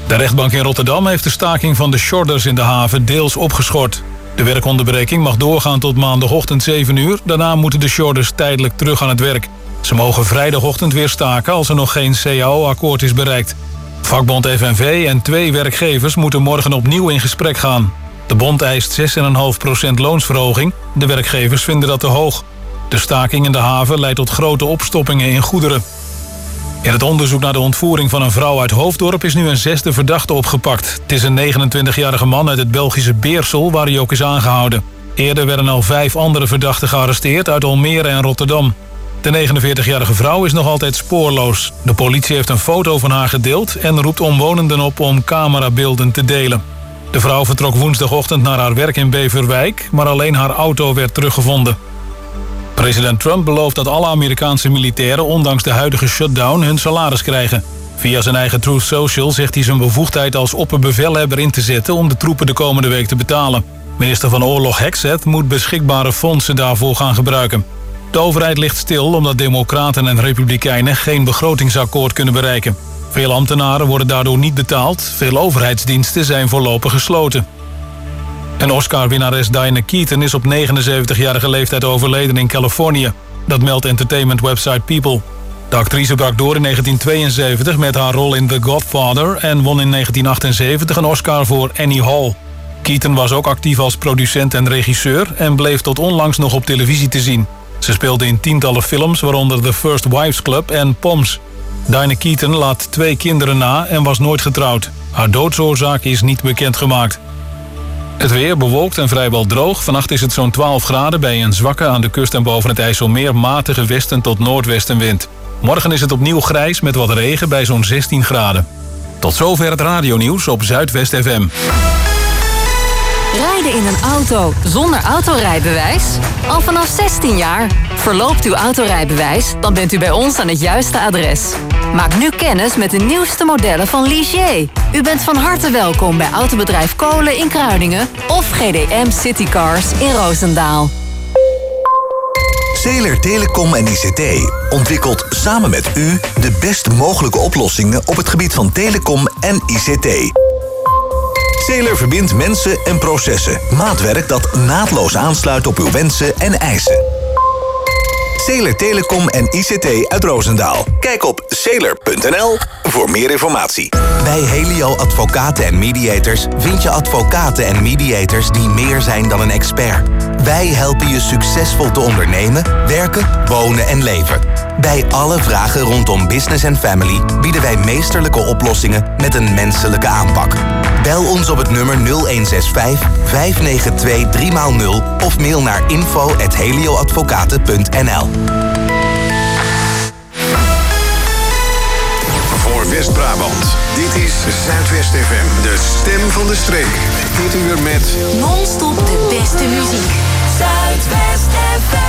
De rechtbank in Rotterdam heeft de staking van de shorters in de haven deels opgeschort. De werkonderbreking mag doorgaan tot maandagochtend 7 uur. Daarna moeten de shorters tijdelijk terug aan het werk. Ze mogen vrijdagochtend weer staken als er nog geen CAO-akkoord is bereikt. Vakbond FNV en 2 werkgevers moeten morgen opnieuw in gesprek gaan. De bond eist 6,5% loonsverhoging. De werkgevers vinden dat te hoog. De staking in de haven leidt tot grote opstoppingen in goederen. In het onderzoek naar de ontvoering van een vrouw uit Hoofddorp is nu een 6e verdachte opgepakt. Het is een 29-jarige man uit het Belgische Beersel waar hij ook is aangehouden. Eerder werden al 5 andere verdachten gearresteerd uit Almere en Rotterdam. De 49-jarige vrouw is nog altijd spoorloos. De politie heeft een foto van haar gedeeld en roept omwonenden op om camerabeelden te delen. De vrouw vertrok woensdagochtend naar haar werk in Beverwijk, maar alleen haar auto werd teruggevonden. President Trump belooft dat alle Amerikaanse militairen ondanks de huidige shutdown hun salaris krijgen. Via zijn eigen Truth Social zegt hij zijn bevoegdheid als opperbevelhebber in te zetten om de troepen de komende week te betalen. Minister van Oorlog Hexet moet beschikbare fondsen daarvoor gaan gebruiken. De overheid ligt stil omdat democraten en republikeinen geen begrotingsakkoord kunnen bereiken. Veel ambtenaren worden daardoor niet betaald. Veel overheidsdiensten zijn voorlopig gesloten. En Oscar-winnares Diane Keaton is op 79-jarige leeftijd overleden in Californië. Dat meldt entertainment-website People. De actrice brak door in 1972 met haar rol in The Godfather en won in 1978 een Oscar voor Annie Hall. Keaton was ook actief als producent en regisseur en bleef tot onlangs nog op televisie te zien. Ze speelde in tientallen films, waaronder The First Wives Club en Poms. Diane Keaton laat 2 kinderen na en was nooit getrouwd. Haar doodsoorzaak is niet bekendgemaakt. Het weer bewolkt en vrijwel droog. Vannacht is het zo'n 12 graden bij een zwakke aan de kust en boven het IJsselmeer matige westen tot noordwestenwind. Morgen is het opnieuw grijs met wat regen bij zo'n 16 graden. Tot zover het radionieuws op Zuidwest FM. Rijden in een auto zonder autorijbewijs? Al vanaf 16 jaar. Verloopt uw autorijbewijs? Dan bent u bij ons aan het juiste adres. Maak nu kennis met de nieuwste modellen van Ligier. U bent van harte welkom bij Autobedrijf Kolen in Kruiningen of GDM Citycars in Roosendaal. Zeeler Telecom en ICT ontwikkelt samen met u de best mogelijke oplossingen op het gebied van telecom en ICT. Zeeler verbindt mensen en processen. Maatwerk dat naadloos aansluit op uw wensen en eisen. Zeeler Telecom en ICT uit Roosendaal. Kijk op zeeler.nl voor meer informatie. Bij Helio Advocaten en Mediators vind je advocaten en mediators die meer zijn dan een expert. Wij helpen je succesvol te ondernemen, werken, wonen en leven. Bij alle vragen rondom business en family bieden wij meesterlijke oplossingen met een menselijke aanpak. Bel ons op het nummer 0165 592 3x0 of mail naar info@helioadvocaten.nl. Voor West-Brabant, dit is Zuidwest FM, de stem van de streek. Dit uur met Non-stop de beste muziek. Zuidwest FM.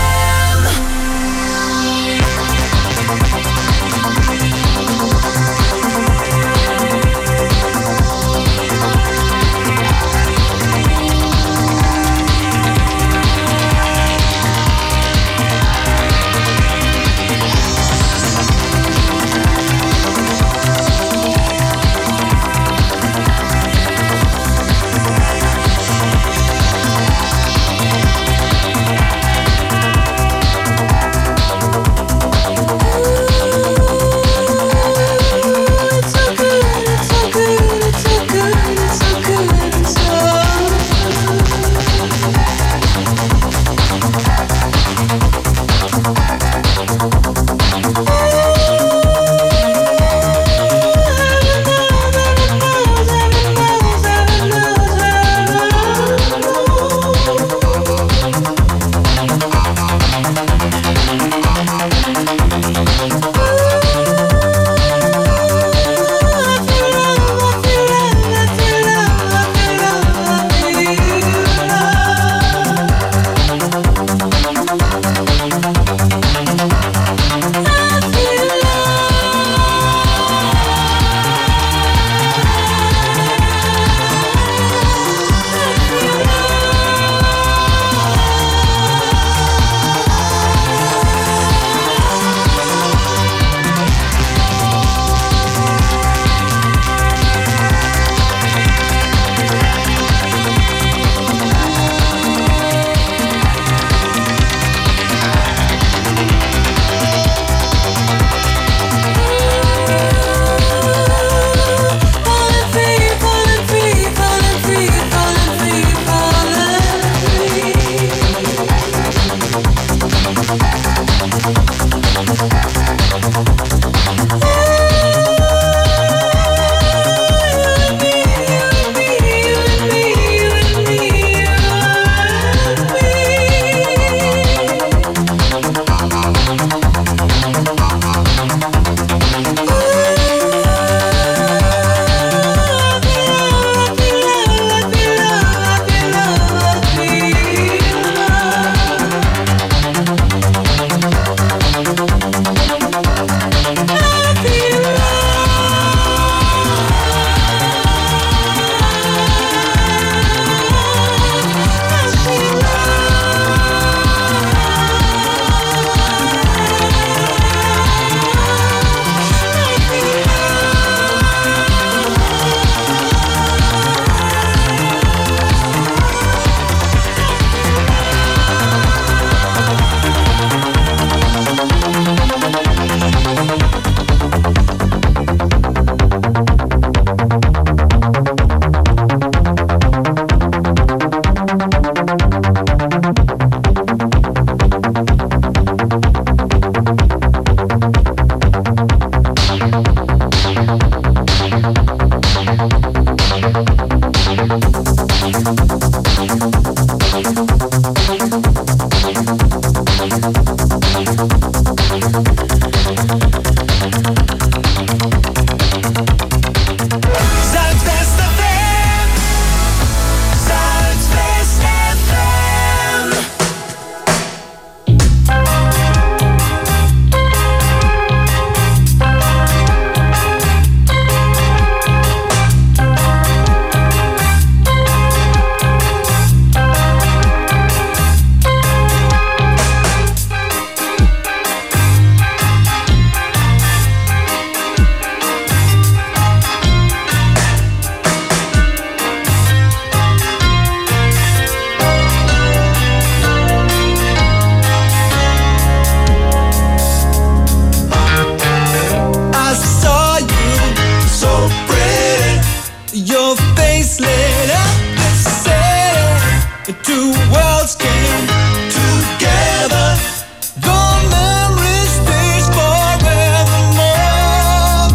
years later, they say the two worlds came together. The memory stays forevermore.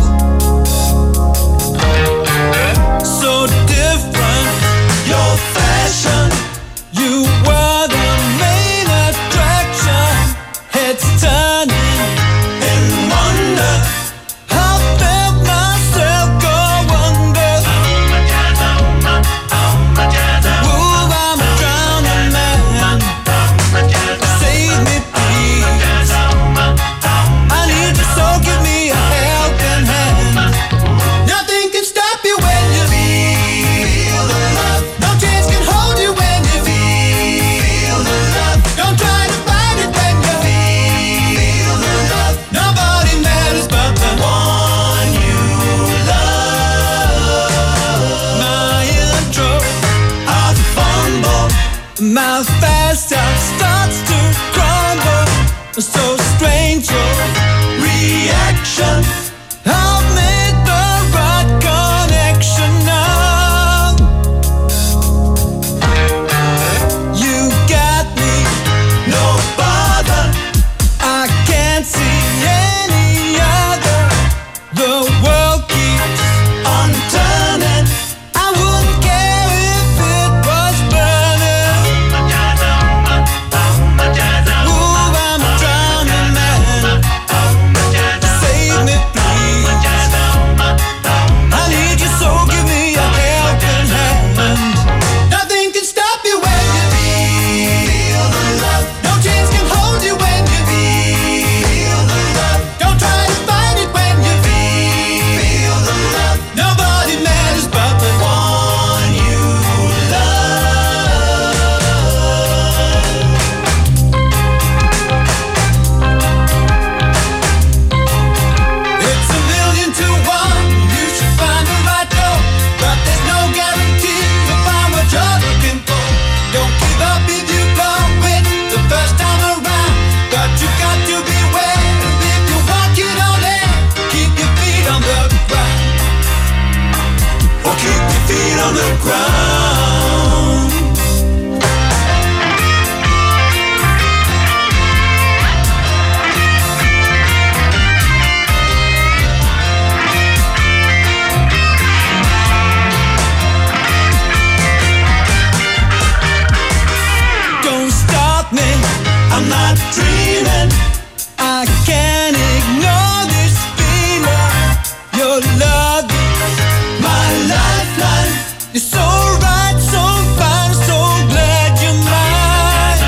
So different, your fashion. You were the main attraction. Heads turning in wonder. I felt myself go under. Ooh, I'm a drowning man. Save me, please. I need you, so give me a helping hand. Nothing can stop you when you feel the love. No chance can hold you when you feel the love. Don't try to fight it when you feel the love. Nobody matters but the one you love. My intro, I fumble. My fast self starts to crumble. So strange your reaction. I've made the right connection now. You got me, no bother. I can't see any other. The world keeps on turning. I wouldn't care if it was burning. Ooh, I'm a drowning man. Save me, please. I need you, so give me a helping hand. Nothing can stop you when you feel the love. No chains can hold you when you feel the love. Don't try to fight it when you feel the love. Nobody matters but the one you love. It's 1,000,000 to 1. You should find the right door, but there's no guarantee you'll find what you're looking for. Don't give up if you blow it the first time around, but you got to beware if you walk it on air. Keep your feet on the ground, or keep your feet on the ground. Don't stop me, I'm not dreaming. I can't ignore this feeling. Your love is my lifeline. You're so right, so fine, so glad you're mine.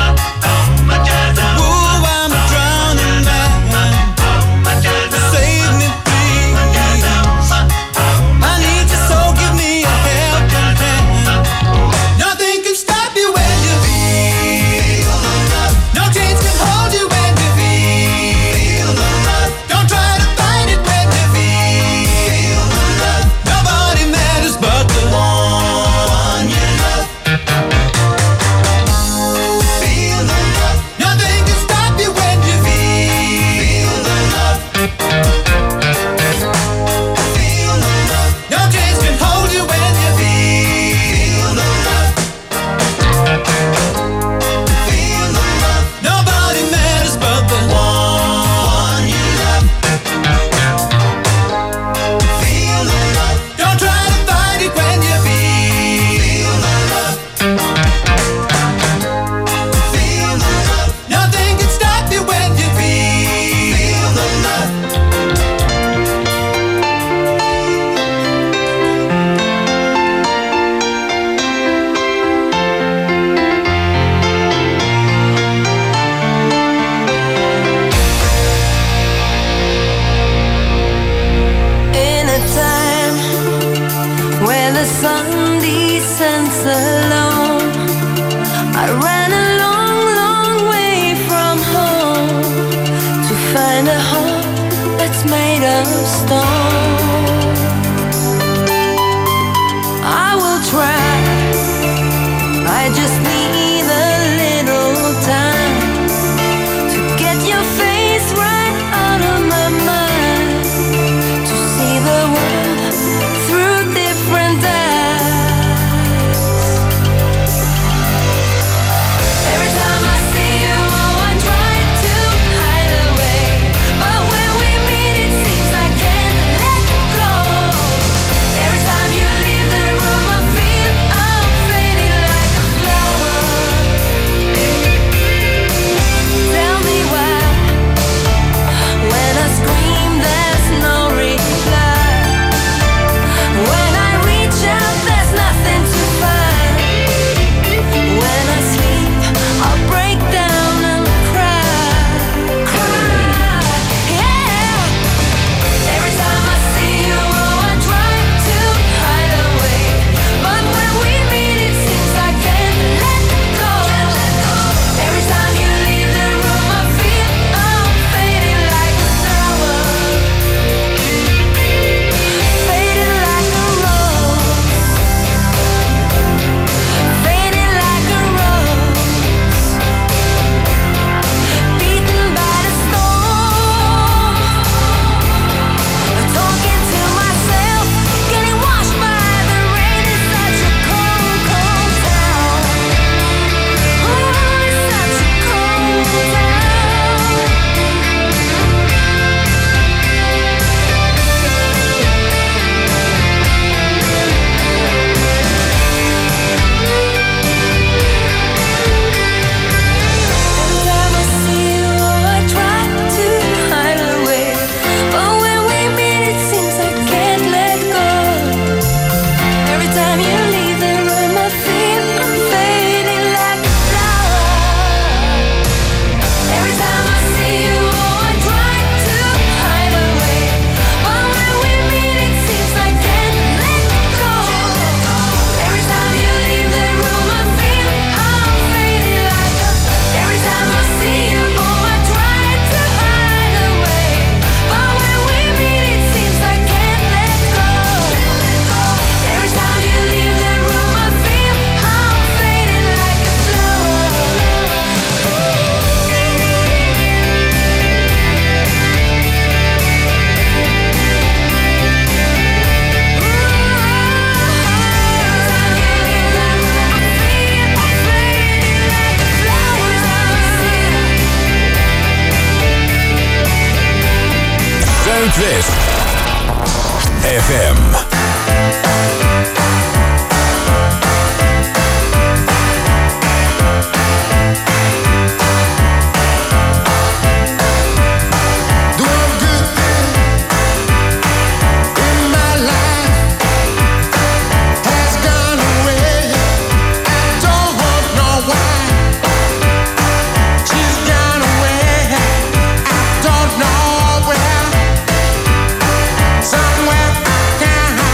Ooh, I'm a drowning man. Save me, please. I need you, so give me a helping hand. Nothing can stop you when you feel the love. No chains can hold you when you feel the love. Don't try to fight it when you feel the love. Nobody matters but the one FM. Somewhere I can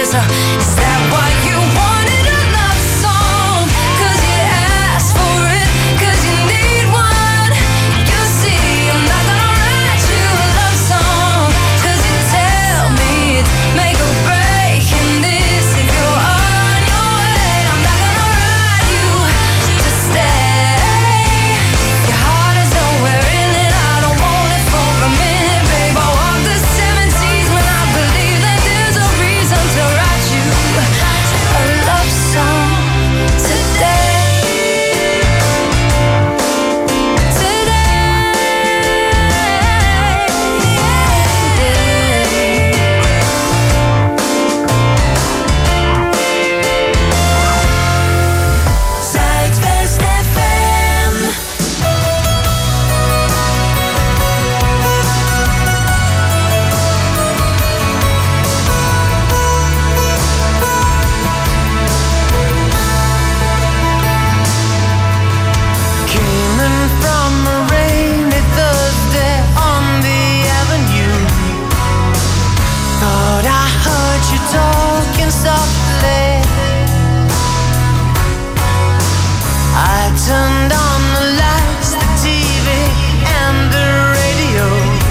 Is that why you wanted a love song? 'Cause you asked for it, 'cause you need one. You see, I'm not gonna write you a love song, 'cause you tell me it's make or break in this. If you're on your way, I'm not gonna write you to stay. Your heart is nowhere in it, I don't want it for a minute, babe. I walk the 70s when I believe that there's a reason to write you a love song today. Zuidwest FM. Came in from a rainy Thursday on the avenue. Thought I heard you talking softly. I turned on the lights, the TV and the radio.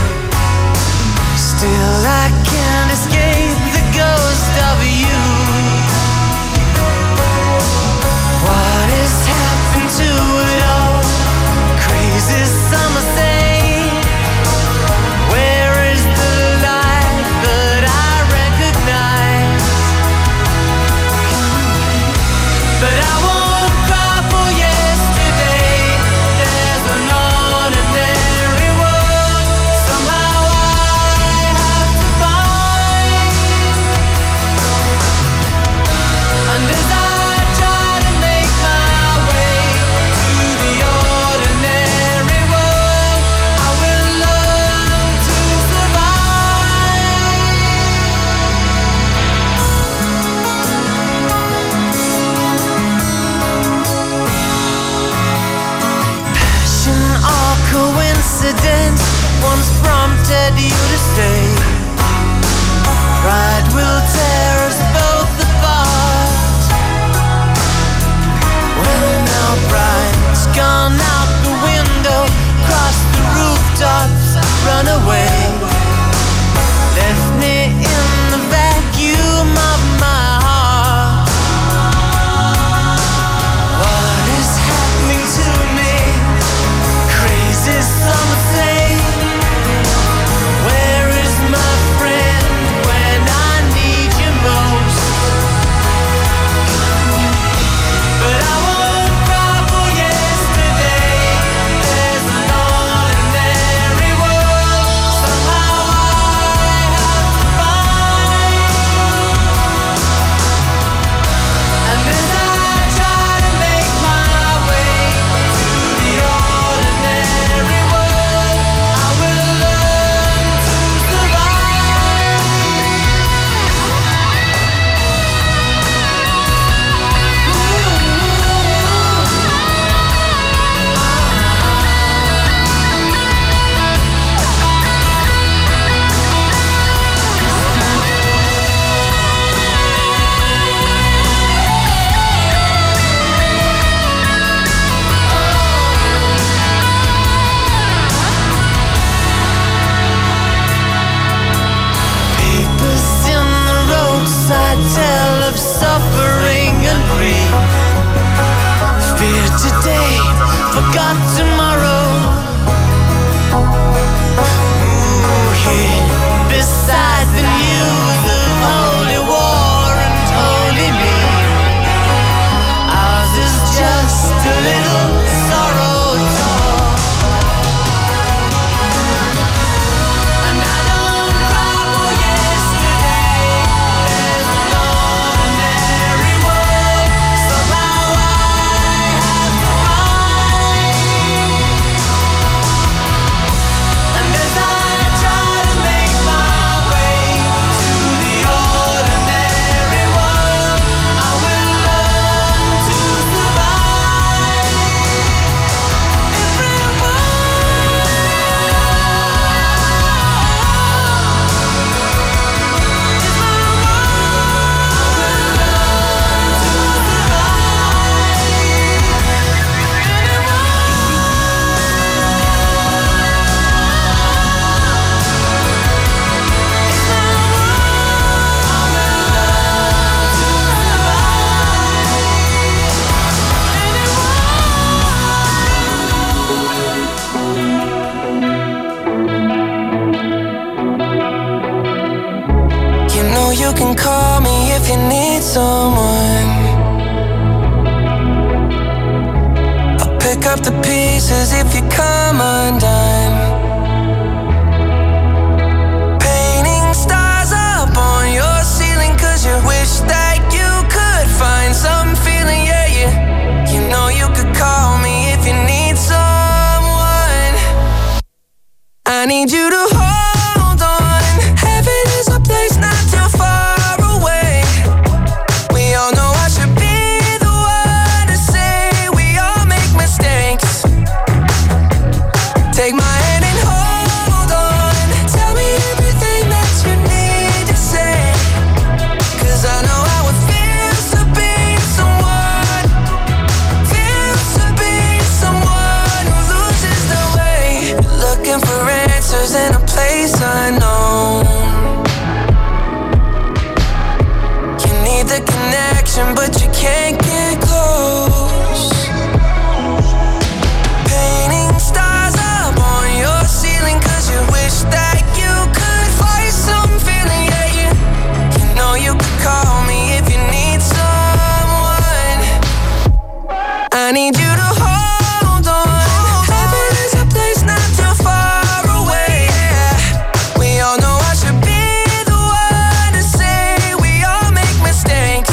Still I can't escape the ghost of you. What has happened to it all? Crazy summer thing. Where is the light that I recognize? But I won't cry for yesterday. There's an ordinary world. Somehow I have to find. And as I try to make my way to the ordinary world, I will learn to survive. Passion or coincidence once prompted you to stay. Pride will tear us both apart. Well, now pride's gone out the window, crossed the rooftops, run away. Left me in the vacuum of my heart. What is happening to me? Crazy summer thing. Where is my friend when I need you most? But I won't cry for yesterday. There's an ordinary world. Somehow I have to find. And as I try to make my way to the ordinary world, I will learn to survive. Papers in the roadside tell of suffering and grief. Fear today, forgot tomorrow. Ooh, here beside the news of holy war and holy me. Ours is just a little sorrow talk. And I don't cry for yesterday. There's an ordinary world. Somehow I have to find. someone. I'll pick up the pieces if you come undone. Painting stars up on your ceiling 'cause you wish that you could find some feeling, yeah, you know you could call me if you need someone. I need you to hold on. Heaven is a place not too far away. We all know I should be the one to say we all make mistakes. Take my hand and hold on. Tell me everything that you need to say, 'cause I know how it feels to be someone. Feels to be someone who loses their way. Looking for answers in a place unknown. You need the connection, but you can't get close. Painting stars up on your ceiling 'cause you wish that you could find some feeling, yeah, you know you could call me if you need someone. I need you to hold on. Heaven is a place not too far away. We all know I should be the one to say we all make mistakes.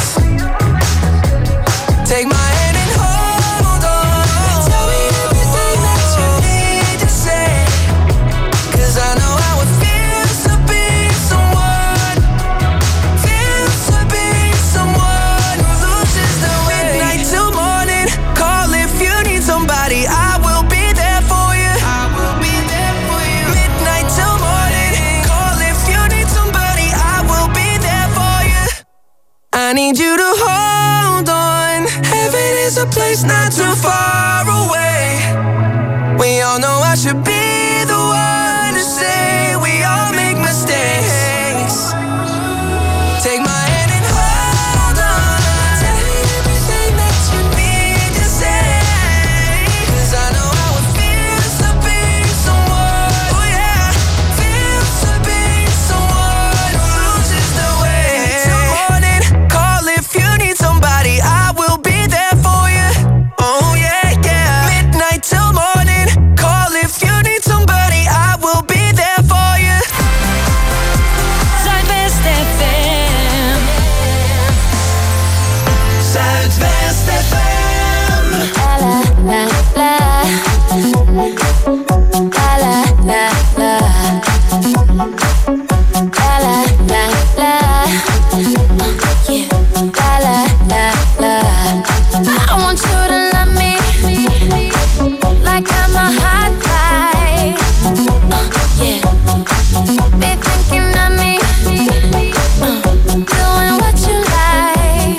Take my hand and hold on. Tell me everything that you need to say, 'cause I know how it feels to be someone. Feels to be someone who loses their way. Midnight till morning, call if you need somebody. I will be there for you. I will be there for you. Midnight till morning, call if you need somebody. I will be there for you. I need you to hold on. Heaven is a place not too far away. We all know I should be the one to say we all make mistakes. Take my hand and hold on. Tell me everything that you need to say, 'cause I know how it feels to be someone. Oh yeah, feels to be someone who loses their way. Till morning, call if you need somebody. I will be there for you. Oh yeah, yeah. Midnight till morning, call if you need somebody. I will be there for you. Zuidwest FM. Zuidwest FM. La la la la la la la la yeah la la I want you to love me like I'm a hot guy. Yeah, be thinking of me, doing what you like.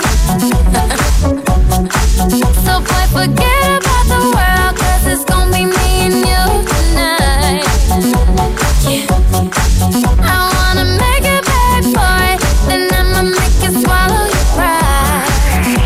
So boy, forget about the world, 'cause it's gonna be me and you tonight. Yeah, I wanna make it back for it, then I'ma make you swallow your pride.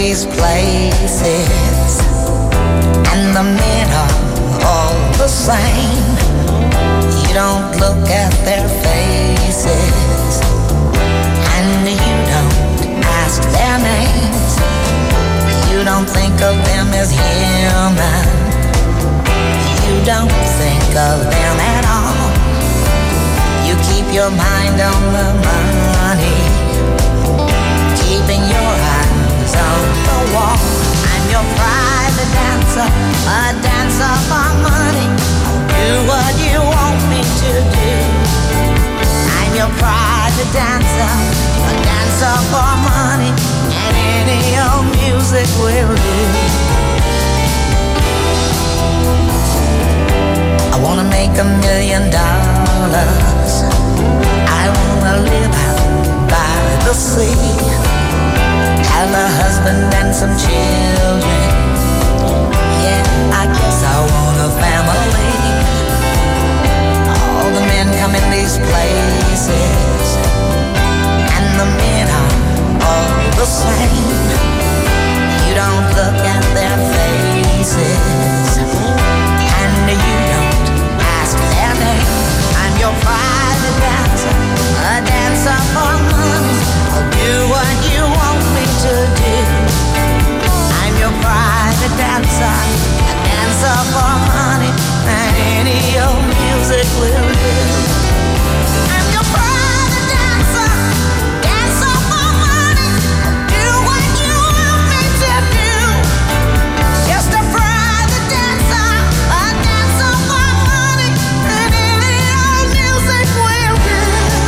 these places, and the men are all the same. You don't look at their faces, and you don't ask their names. You don't think of them as human. You don't think of them at all. You keep your mind on the money, keeping your eyes on the wall. I'm your private dancer, a dancer for money. Do what you want me to do. I'm your private dancer, a dancer for money, and any old music will do. I wanna make $1 million. I wanna live out by the sea, have a husband and some children. Yeah, I guess I want a family. All the men come in these places, and the men are all the same. You don't look at their faces, and you don't ask their name. I'm your private dancer, a dancer for money. I'll do what you want me to do. I'm your private dancer, a dancer for money, and any old music will do. I'm your private dancer, dancer for money. Do what you want me to do. Just a private dancer, a dancer for money, and any old music will do.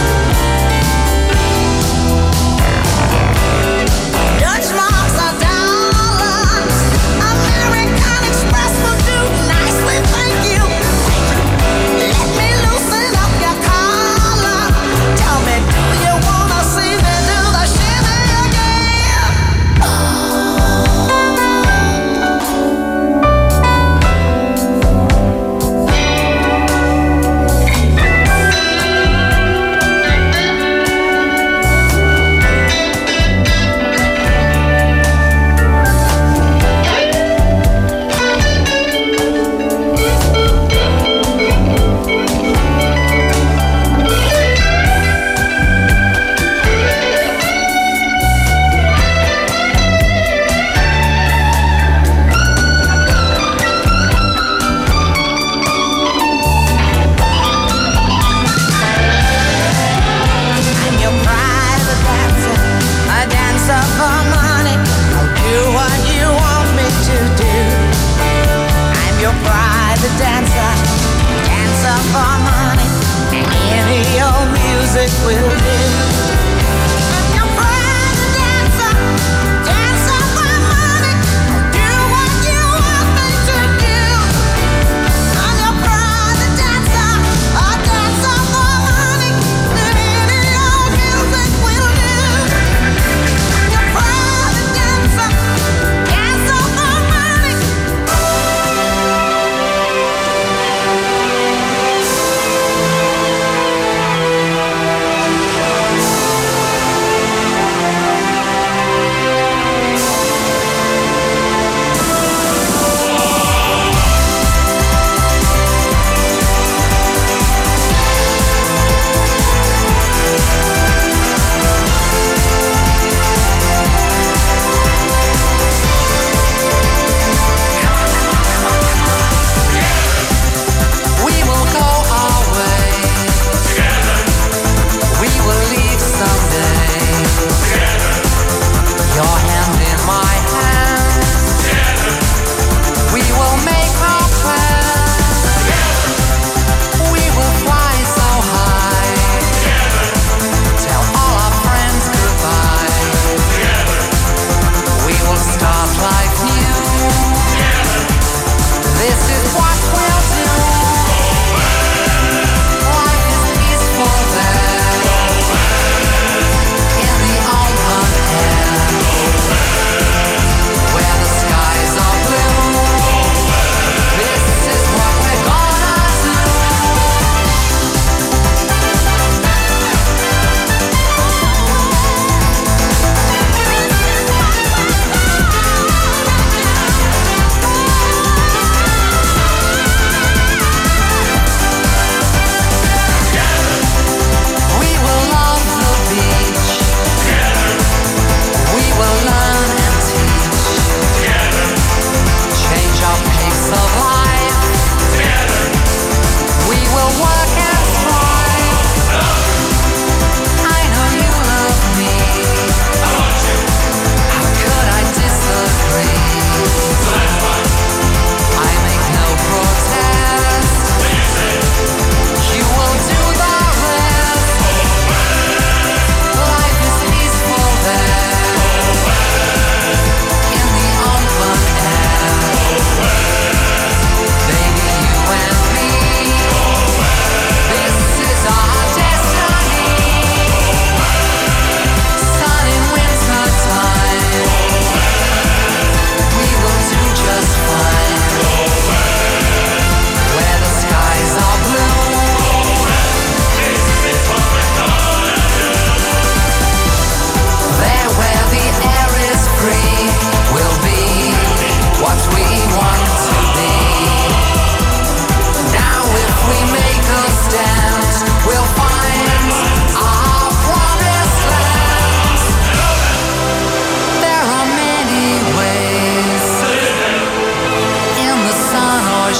Dutch marks are dollars, American Express will do nicely, thank you. Let me loosen up your collar. Tell me, do you wanna see me do the shimmy again? I'm your private dancer, a dancer for money. I'll do what you want me to do. I'm your private dancer, dancer for money, and any old music will do. I'm your private dancer, dancer for money. I'll do what you want me to do. I'm your private dancer, a dancer for money, and any old music will do. I'm your private dancer, dancer for money.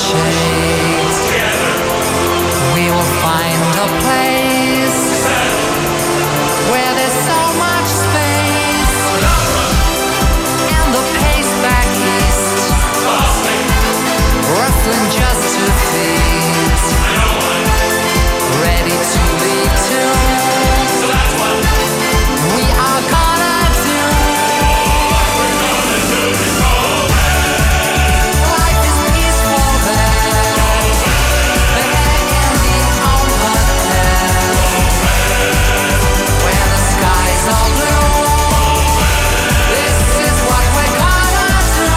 shades. We will find a place where there's so much space, and the pace back east, rustling just to fade, ready to be tuned. We are gonna do. Life is peaceful there, the head can be on the head, where the skies are blue. This is what we're gonna do.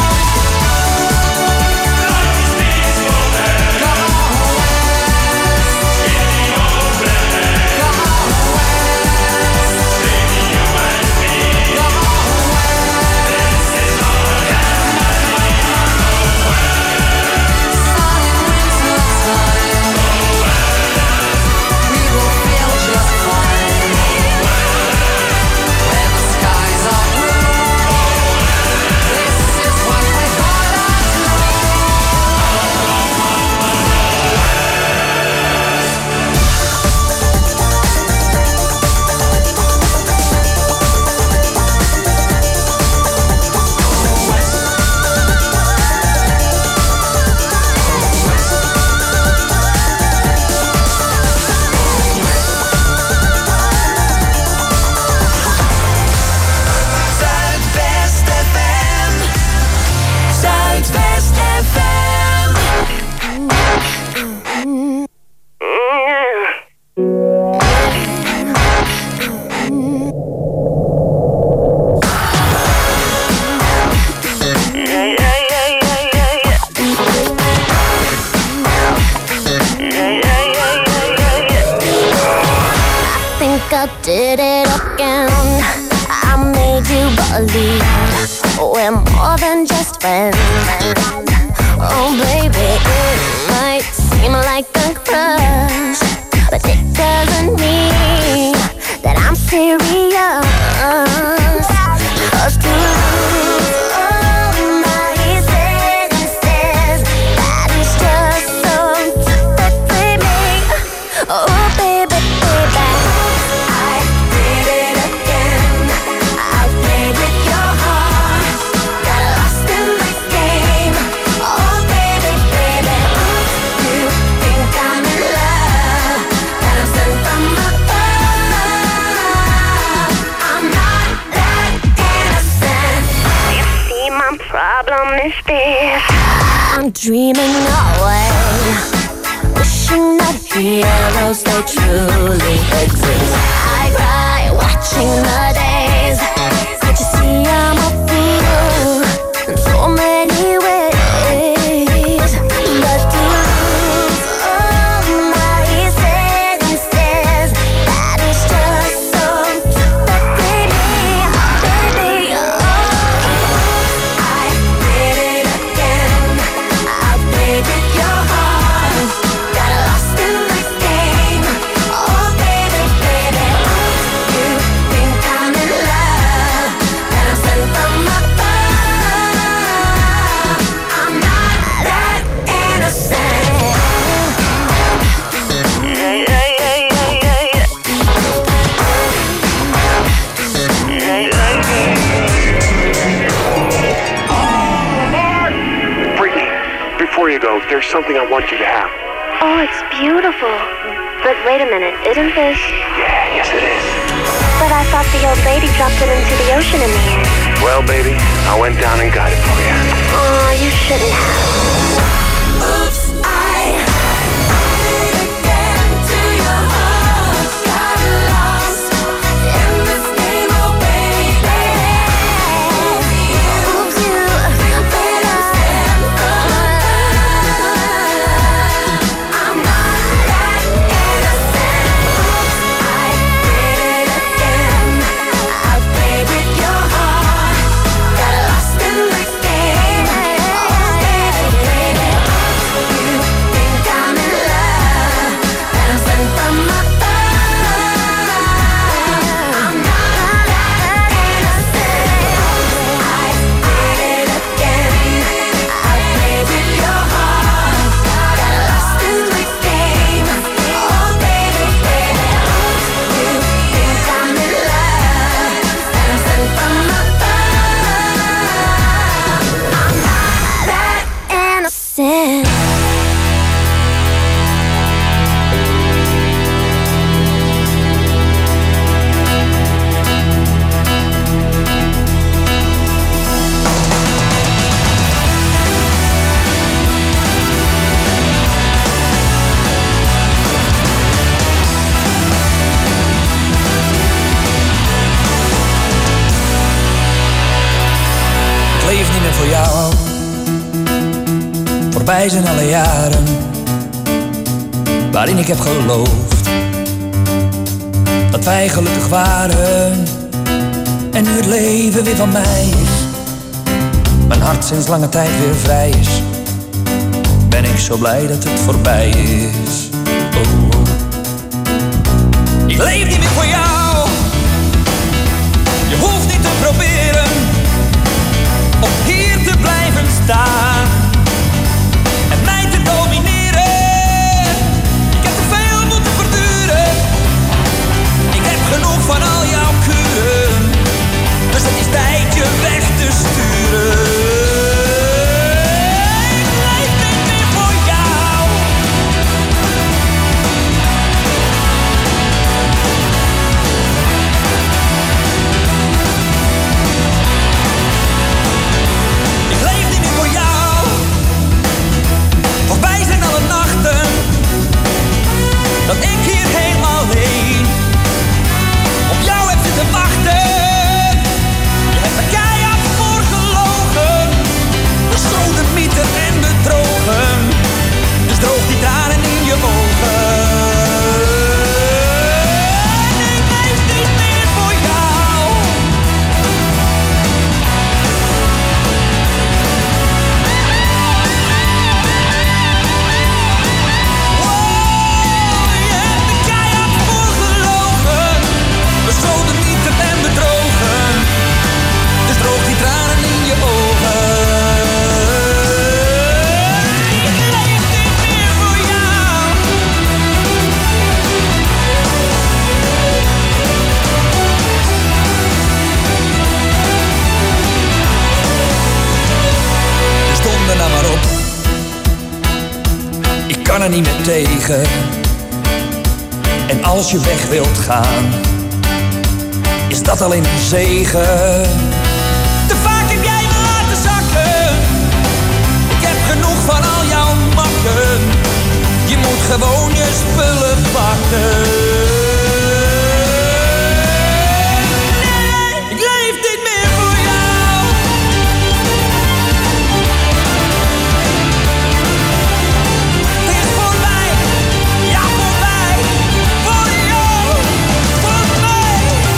Life is peaceful there. Go west. Go west. You and me. Go west. This is all sun in winter time. We will feel just fine. Where the skies are blue. This is what we're gonna do. Zuidwest FM. Zuidwest FM. Think I did it again. I made you believe we're more than just friends. Oh baby, it might seem like a crush, but it doesn't mean that I'm serious. 'Cause to lose all my senses, that is just so typically me. Oh baby, baby, I did it again. I played with your heart, got lost in this game. Oh baby, baby, you think I'm in love, that I'm sent from above. I'm not that innocent. You see, my problem is this: I'm dreaming away, wishing that heroes they truly exist. I cry watching the days. Can't you see I'm a fool in so many ways? But to lose all my senses, that is just so typically me, baby. Oh, I did it again. I played with your heart, got lost in this game. Oh baby, baby, you think I'm in love, that I'm sent from above. I'm not that innocent. Brittany, before you go, there's something I want you to have. Oh, it's beautiful. But wait a minute, isn't this? Yeah, yes it is. But I thought the old lady dropped it into the ocean in the end. Well, baby, I went down and got it for you. Oh, you shouldn't have. Oops, I did it again to your heart. Got lost in this game, oh baby. Oops, you better stand for love. I'm not that innocent. Oops, I did it again. I played with your heart. Got lost in this game. Oh baby. Voorbij zijn alle jaren waarin ik heb geloofd dat wij gelukkig waren. En nu het leven weer van mij is, mijn hart sinds lange tijd weer vrij is, ben ik zo blij dat het voorbij is. Oh, oh. Ik leef niet meer voor jou. Je hoeft niet te proberen om hier te blijven staan en mij te domineren. Ik heb te veel moeten verduren. Ik heb genoeg van al jouw kuren, dus het is tijd je weg te sturen. Ik leef niet meer voor jou. Ik leef niet meer voor jou. Voorbij zijn alle nachten dat ik hier helemaal alleen op jou heb zitten wachten. Je hebt er keihard voor gelogen, besodemieter en bedrogen. Dus droog die tranen in je ogen. Ik leef niet meer voor jou. Je hebt er keihard voor gelogen, besodemieter en bedrogen. Dus droog die tranen in je ogen. Ik leef niet meer voor jou. Dus donder nou maar op. Ik kan er niet meer tegen. En als je weg wilt gaan, is dat alleen een zegen. Te vaak heb jij me laten zakken. Ik heb genoeg van al jouw makken. Je moet gewoon je spullen pakken. Nee, ik leef niet meer voor jou. Het is voorbij, ja voorbij. Voor jou, voor mij.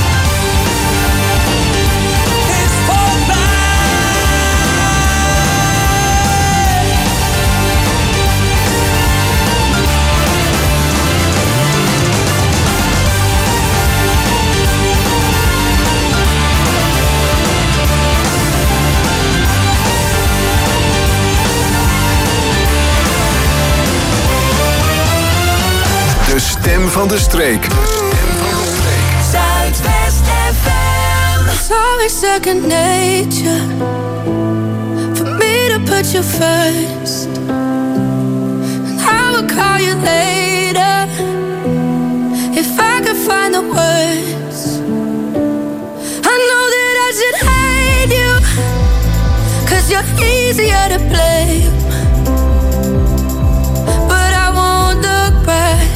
Het is voorbij. De stem van de streek. Zuidwest FM. It's always second nature for me to put you first. And I will call you later if I could find the words. I know that I should hate you, 'cause you're easier to blame. But I won't look back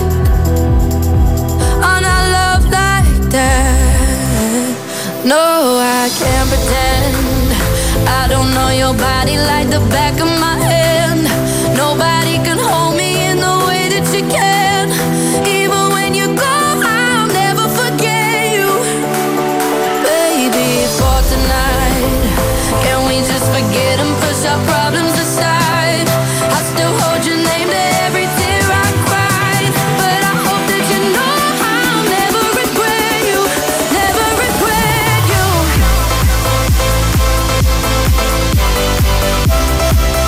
on our love like that. No, I can't pretend I don't know your body like the back of my hand. Nobody can hold me in the way that you can. Even when you go, I'll never forget you. Baby, for tonight, can we just forget and push our problems aside? I still hold your name to every tear I cried. But I hope that you know I'll never regret you. Never regret you.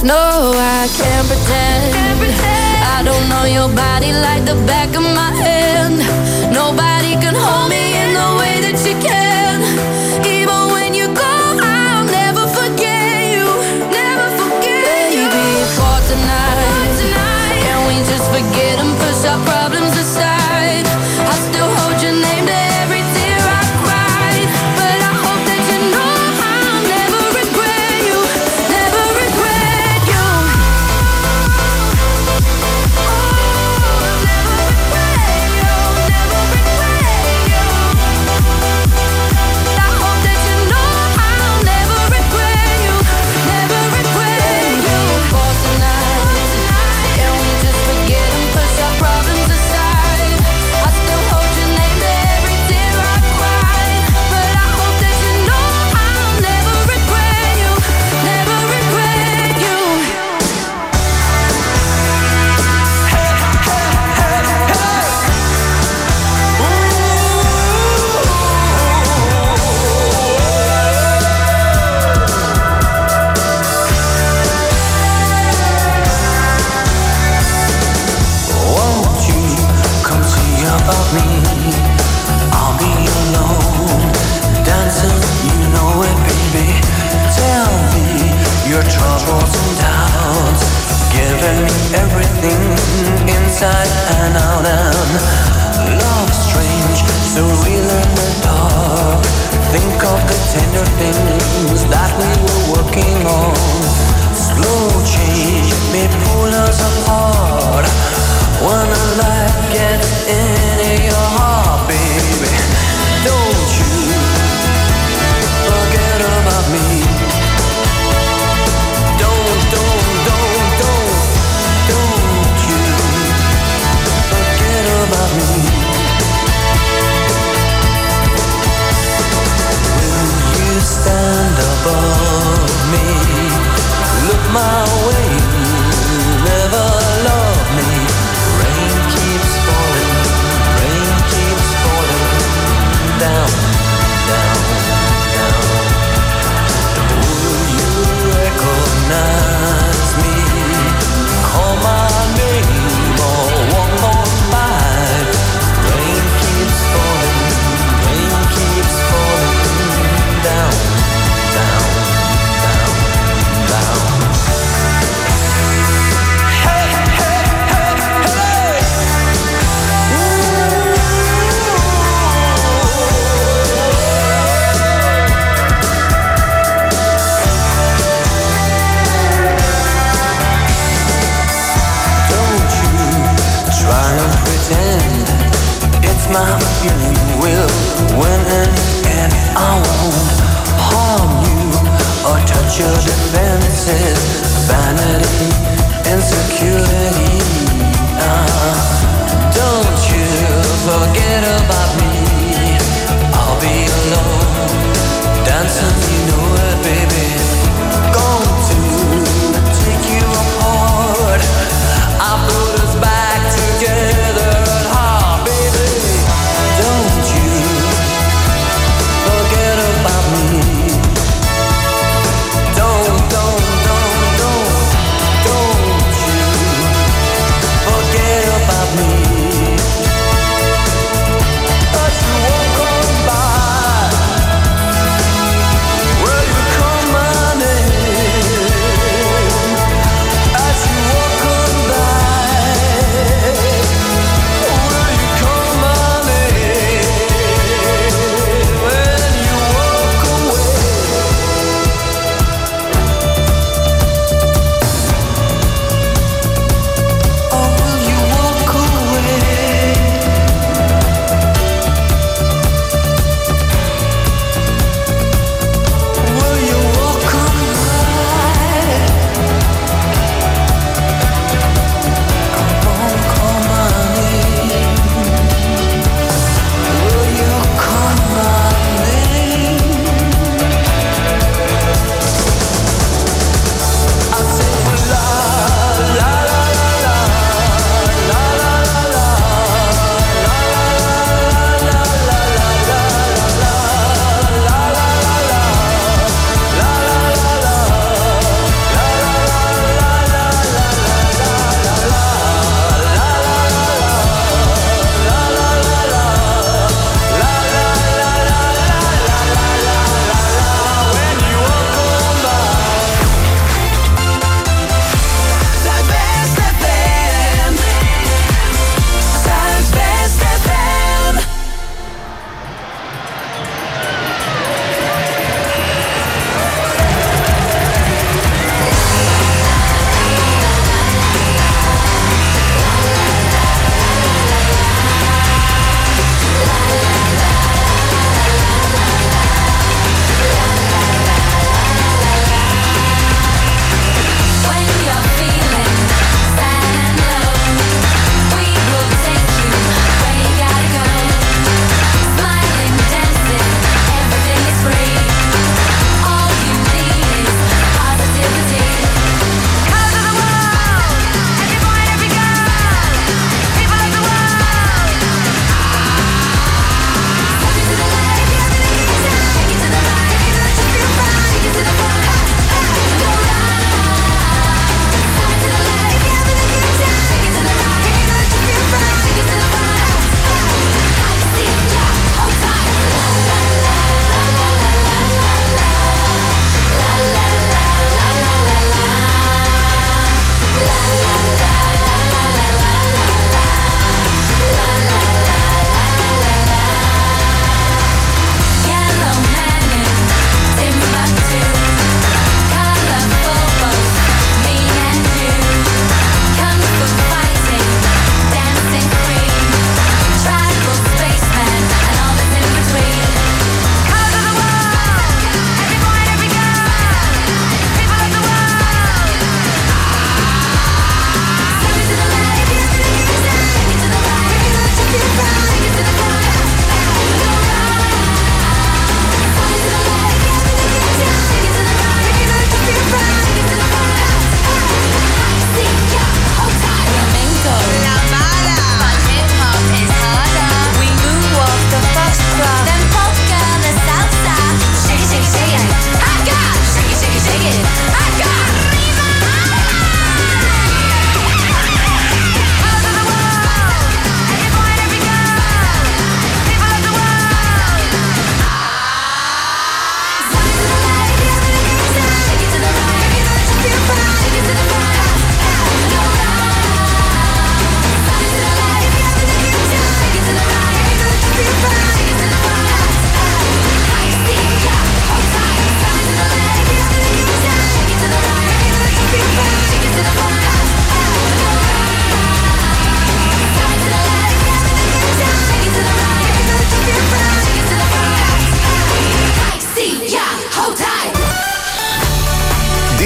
No, I can't pretend. I don't know your body like the back of my hand. Nobody can hold me in the way that you can. Even when you go, I'll never forget you. Never forget you. Baby, for tonight, can we just forget and push our problems aside? I still hold your name to every tear I cried. But I hope that you know I'll never regret you. Never regret you.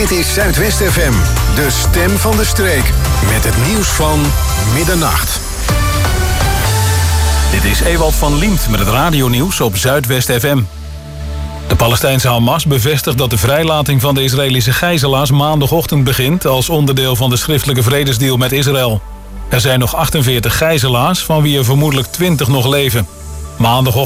Dit is Zuidwest FM, de stem van de streek. Met het nieuws van middernacht. Dit is Ewald van Liemt met het radionieuws op Zuidwest FM. De Palestijnse Hamas bevestigt dat de vrijlating van de Israëlische gijzelaars maandagochtend begint als onderdeel van de schriftelijke vredesdeal met Israël. Er zijn nog 48 gijzelaars, van wie er vermoedelijk 20 nog leven. Maandagochtend